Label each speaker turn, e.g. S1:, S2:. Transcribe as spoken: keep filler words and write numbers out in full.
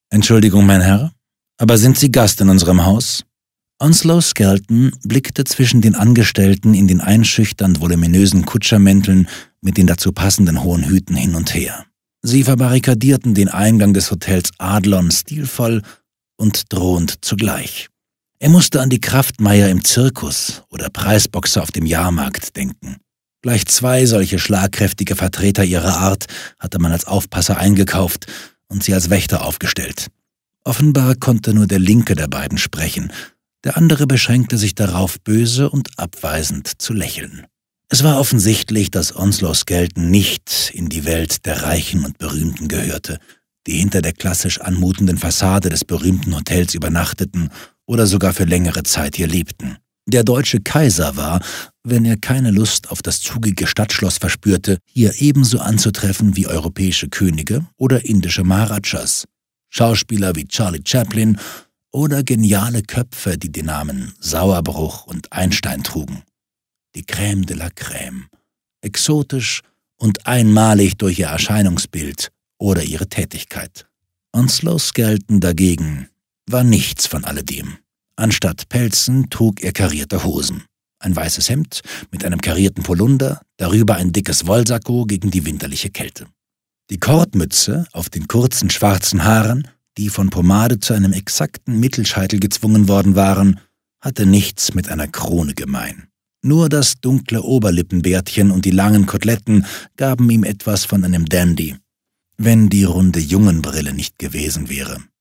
S1: »Entschuldigung, mein Herr, aber sind Sie Gast in unserem Haus?« Onslow Skelton blickte zwischen den Angestellten in den einschüchternd voluminösen Kutschermänteln mit den dazu passenden hohen Hüten hin und her. Sie verbarrikadierten den Eingang des Hotels Adlon stilvoll und drohend zugleich. Er musste an die Kraftmeier im Zirkus oder Preisboxer auf dem Jahrmarkt denken. Gleich zwei solche schlagkräftige Vertreter ihrer Art hatte man als Aufpasser eingekauft und sie als Wächter aufgestellt. Offenbar konnte nur der linke der beiden sprechen, der andere beschränkte sich darauf, böse und abweisend zu lächeln. Es war offensichtlich, dass Onslow Skelton nicht in die Welt der Reichen und Berühmten gehörte, die hinter der klassisch anmutenden Fassade des berühmten Hotels übernachteten oder sogar für längere Zeit hier lebten. Der deutsche Kaiser war, wenn er keine Lust auf das zugige Stadtschloss verspürte, hier ebenso anzutreffen wie europäische Könige oder indische Maharajas, Schauspieler wie Charlie Chaplin oder geniale Köpfe, die die Namen Sauerbruch und Einstein trugen. Die Crème de la Crème, exotisch und einmalig durch ihr Erscheinungsbild oder ihre Tätigkeit. Onslow Skelton dagegen war nichts von alledem. Anstatt Pelzen trug er karierte Hosen, ein weißes Hemd mit einem karierten Polunder, darüber ein dickes Wollsacko gegen die winterliche Kälte. Die Kordmütze auf den kurzen schwarzen Haaren, die von Pomade zu einem exakten Mittelscheitel gezwungen worden waren, hatte nichts mit einer Krone gemein. Nur das dunkle Oberlippenbärtchen und die langen Koteletten gaben ihm etwas von einem Dandy, wenn die runde Jungenbrille nicht gewesen wäre.